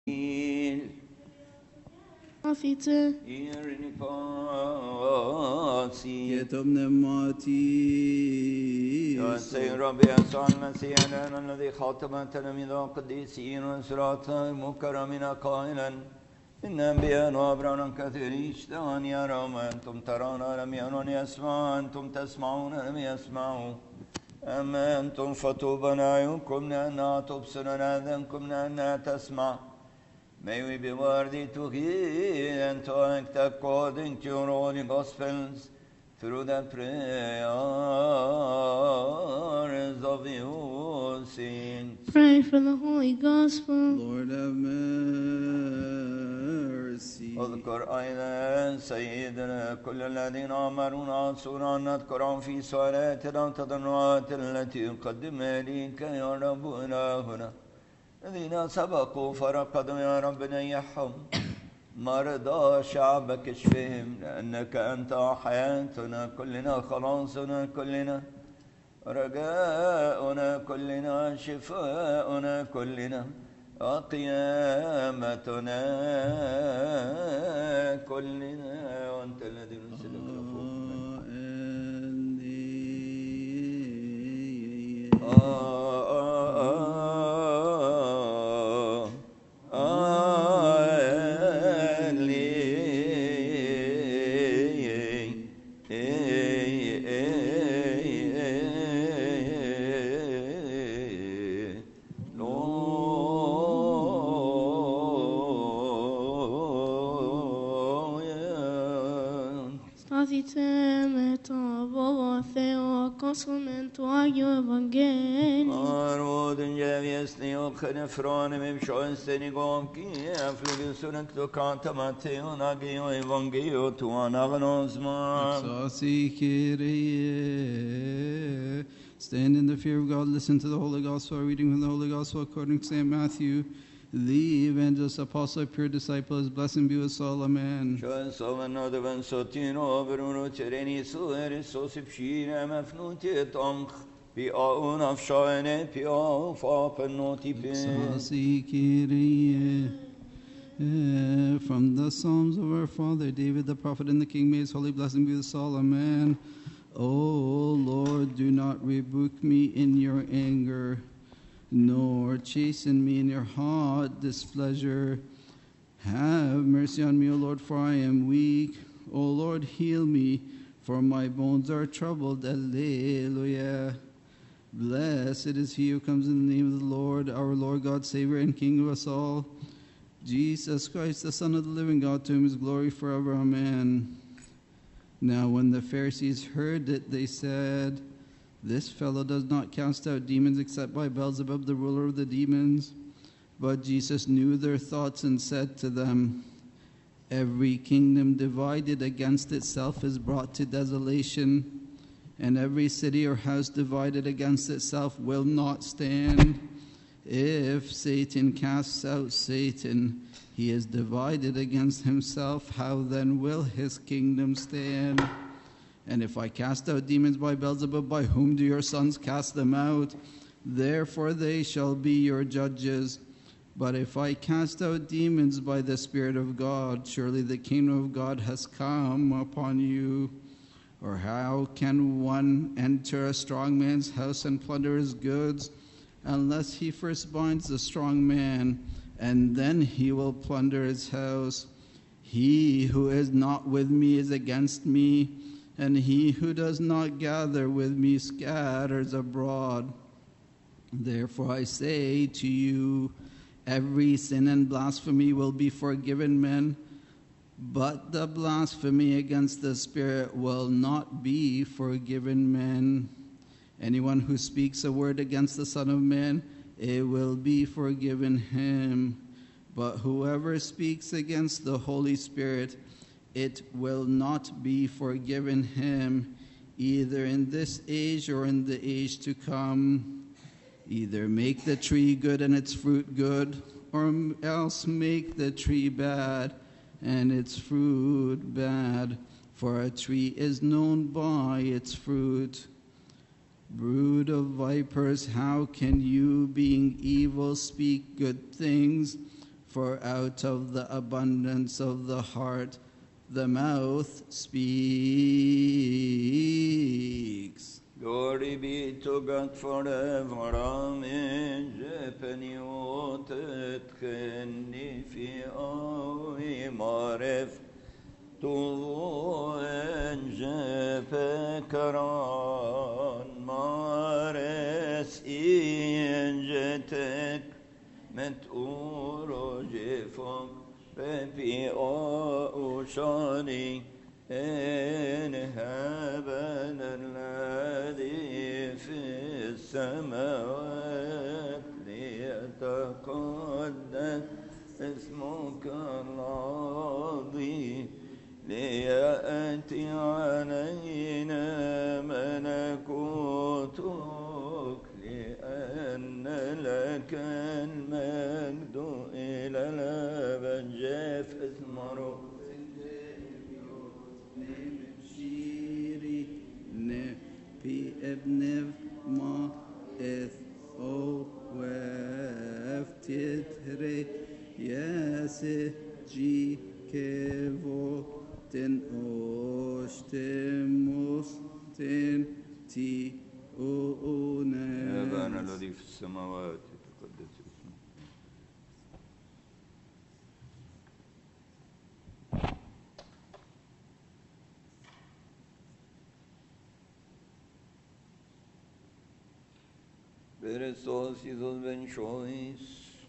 Afite. يتمنى ماتي يا سيد ربي يسوع المسيح لنا الذي خاطب تلاميذ القديسين وسراة المكرمين قائلا إن أنبياء وأبرار كثيرين اشتهوا أن يروا ما أنتم ترون لم يروا، أن يسمعوا أنتم تسمعون لم يسمعوا. أما أنتم فطوبى أعينكم لأنها تبصر آذانكم لأنها تسمع. May we be worthy to hear and to act according to your holy gospels through the prayers of your saints. Pray for the Holy Gospel. Lord have mercy. اذكر أيضا سيدنا كل الذين أمرونا صورا نذكرهم في صلاتنا وتضرعات التي قدمها لك يا رب إلهنا. الذين سبقوا فرقدوا يا رب نيحهم. مرضى شعبك اشفهم، لأنك أنت حياتنا كلنا، خلاصنا كلنا، رجاؤنا كلنا، شفاؤنا كلنا، وقيامتنا كلنا، وأنت الذي نرسلك Från människans igång jag flyger så den klockan Matteon agio evangelio tu anagnosman. Stand in the fear of God, listen to the Holy Gospel, reading from the Holy Gospel according to St. Matthew. The evangelist, apostle, pure disciple, is blessed be with all. Amen. From the Psalms of our father David the prophet and the king, may his holy blessing be with all. Amen. O Lord, do not rebuke me in your anger, nor chasten me in your hot displeasure. Have mercy on me, O Lord, for I am weak. O Lord, heal me, for my bones are troubled. Alleluia. Blessed is he who comes in the name of the Lord, our Lord God, Savior and King of us all, Jesus Christ, the Son of the living God, to whom is glory forever. Amen. Now when the Pharisees heard it, they said, "This fellow does not cast out demons except by Beelzebub, the ruler of the demons." But Jesus knew their thoughts and said to them, "Every kingdom divided against itself is brought to desolation, and every city or house divided against itself will not stand. If Satan casts out Satan, he is divided against himself. How then will his kingdom stand? And if I cast out demons by Beelzebub, by whom do your sons cast them out? Therefore they shall be your judges. But if I cast out demons by the Spirit of God, surely the kingdom of God has come upon you. Or how can one enter a strong man's house and plunder his goods, unless he first binds the strong man, and then he will plunder his house? He who is not with me is against me, and he who does not gather with me scatters abroad. Therefore I say to you, every sin and blasphemy will be forgiven men, but the blasphemy against the Spirit will not be forgiven men. Anyone who speaks a word against the Son of Man, it will be forgiven him. But whoever speaks against the Holy Spirit, it will not be forgiven him, either in this age or in the age to come. Either make the tree good and its fruit good, or else make the tree bad and its fruit bad, for a tree is known by its fruit. Brood of vipers, how can you, being evil, speak good things? For out of the abundance of the heart, the mouth speaks. Glory be to God forever. Amen. Jepeni otet khenni fi awi maref tu en jepekaran mares in jetek met uro jefok pepi o ushani إن هبنا الذي في السماوات ليتقدس اسمك العظيم ليأتي علينا ملكوتك لأن لك المجد إلى الأبد. جاف اسمه ابنف ما اث او وفتتري ياسه جي كيفو تن اوشتموس تن تي أبانا اوناس الذي في السماوات يتقدس اسمك. Berestos Jesus ben choice.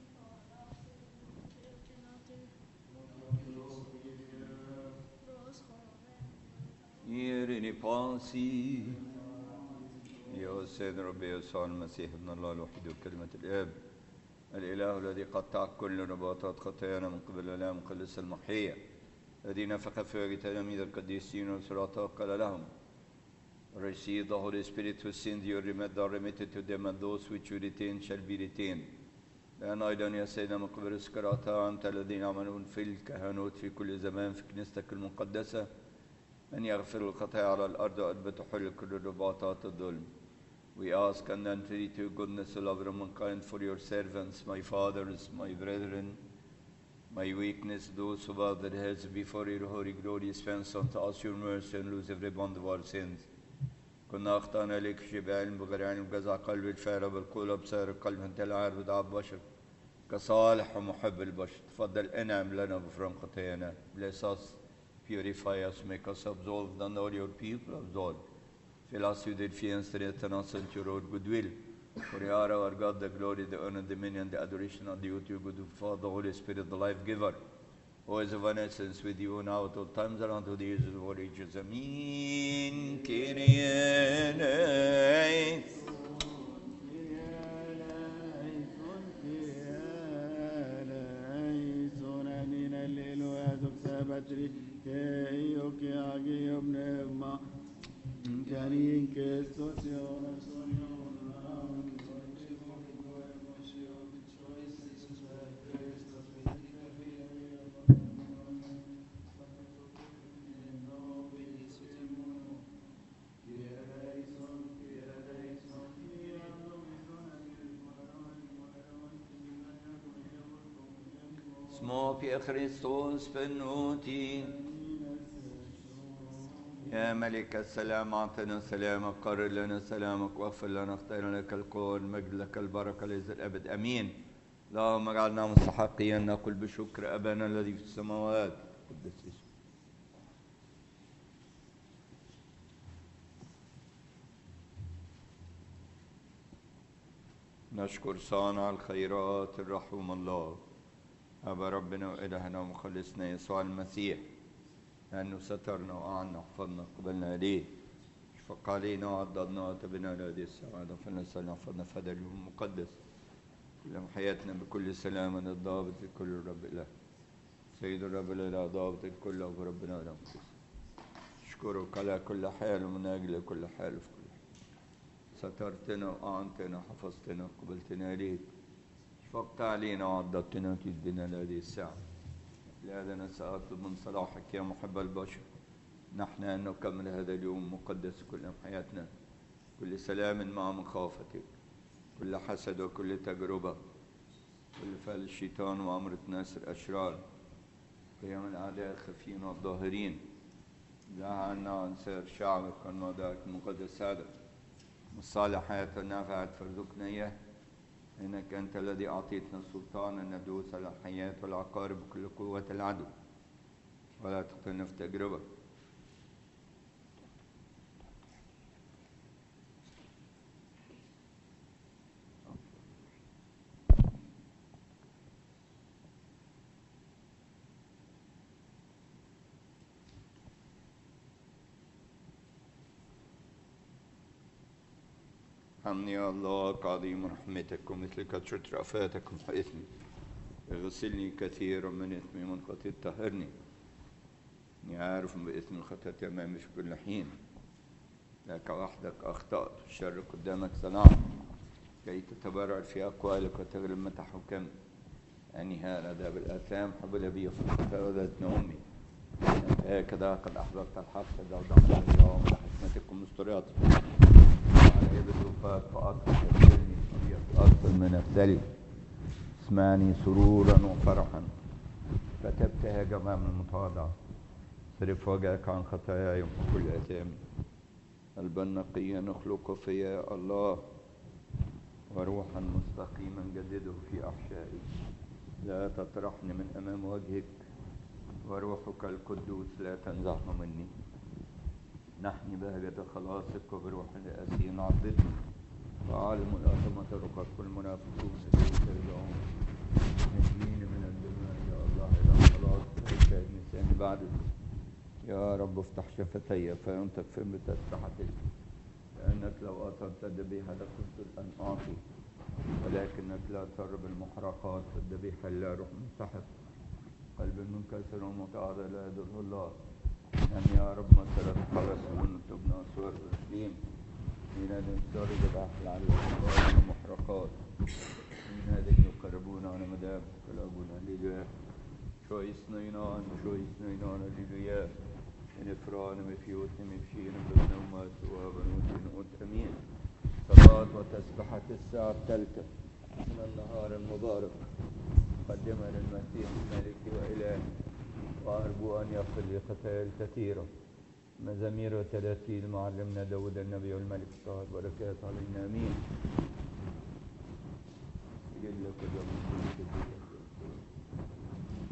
Yerini pasi. يا سيد ربي يسوع المسيح ابن الله الوحيد وكلمة الآب الإله الذي قطع كل رباطات خطايانا من قبل الآلام مقدس المحية الذي نفخ في تلاميذ القديسين والصراطة قال لهم Receive the Holy Spirit whose sins you remit are remitted to them and those which you retain shall be retained. لأن أيضا يا سيدنا من قبل الصراطة أنت الذين يعملون في الكهنوت في كل زمان في كنيستك المقدسة أن يغفر الخطايا على الأرض وأن تحل كل رباطات الظلم. We ask and entreat you, goodness, O lover of mankind, for your servants, my fathers, my brethren, my weakness, those who bow their heads before your holy glorious face, unto us your mercy and lose every bond of our sins. كنا أخطأنا لك في بعلم بغير علم بجزع قلب الفعل بالقول بصير القلب أنت العارف بدعاء البشر كصالح ومحب البشر. تفضل انعم لنا بغفران خطايانا. Bless us, purify us, make us absolved, and all your people absolved. Fill us with your fear and strength us into your goodwill. For you are our God, the glory, the honor, the dominion, the adoration, and the duty of good Father, the Holy Spirit, the life giver, who is of one essence with you now at all times and unto the ages of all ages. Amen. Kyrie eleison. اسمه في خريستوس بنوتي. يا ملك السلام أعطنا سلامك، قرر لنا سلامك، واغفر لنا اختار لك القول، مجد لك البركة لإلى الأبد. أمين. اللهم اجعلنا مستحقين نقول بشكر أبانا الذي في السماوات قدس اسمك. نشكر صانع الخيرات الرحوم الله أبا ربنا وإلهنا ومخلصنا يسوع المسيح، لأنه سترنا وأعنا وحفظنا قبلنا إليه، شفق علينا وعضدنا وتبنا لهذه السعادة، فلنسأل حفظنا في هذا اليوم المقدس كل حياتنا بكل سلام الضابط الكل الرب إله سيد الرب الإله ضابط الكل أبو ربنا إله مقدس. أشكرك على كل حال ومن أجل كل حال وفي كل حال. سترتنا وأعنتنا حفظتنا قبلتنا إليك، شفقت علينا وعضدتنا وتدنا لهذه الساعة. لهذا نسأطلب من صلاحك يا محب البشر نحن أن نكمل هذا اليوم مقدس كل حياتنا، كل سلام مع مخافتك، كل حسد وكل تجربة كل فعل الشيطان وأمرة ناس الأشرار، قيام الأعداء الخفيين والظاهرين، دعا عنا عن سائر شعبك والموضوعات المقدس هذا والصالحات والنافعات فارزقنا إياه، إنك أنت الذي أعطيتنا السلطان أن ندوس على الحياة والعقارب بكل قوة العدو، ولا تقتلنا في تجربة. ارحمني يا الله كعظيم رحمتك ومثل كثرة رأفاتك وحسني، اغسلني كثيرا من إثمي من خطيئتي طهرني، إني عارف بإثم الخطيئة أمامي في كل حين، لك وحدك أخطأت الشر قدامك صنعت، كي تتبرر في أقوالك وتغلب متى حكمت، أني هذا بالآثام حبل بي فأذتني أمي، هكذا قد أحببت الحق وضعت اليوم لحكمتكم مسترياتي، على يد الوفاة فأكثر تبشرني أكثر من أبتلي، اسمعني سرورا وفرحا فتبتهج أمام المتواضع، صرف وجهك عن خطاياي وكل آثامي، قلبا نقيا نخلق في يا الله، وروحا مستقيما جدده في أحشائي، لا تطرحني من أمام وجهك، وروحك القدوس لا تنزعه مني، نحني بهجة خلاصك وبروح الأسير عضدني، وعالم الأثمة رقاق والمنافقون الذين ترجعون، نجيني من الدماء يا الله إلى الخلاص ليس لساني بعدك، يا رب افتح شفتي فينطق فم تسبحتك، لأنك لو أطلت الذبيحة لكنت الآن أعطي، ولكنك لا ترب المحرقات والذبيحة لا روح منسحب، قلب منكسر ومتعاظى لا يضر الله، أن يا رب مثلت خلص من تبنى سور أورشليم، من هذا السور ذبائح على الأشرار والمحرقات، من هذا يقربون على مدام كلابون هللويا، شويس نينان هللويا، نفران مفيوت مفشين بالنومات وبنوت أمين، صلاة وتسبحة الساعة الثالثة من النهار المبارك، مقدمة للمسيح ملكي وإلهي، وأرجو أن يغفر لي خطاياي الكثيرة. مزامير 30 معلمنا داود النبي والملك الطاهر، بركات علينا آمين. جل كل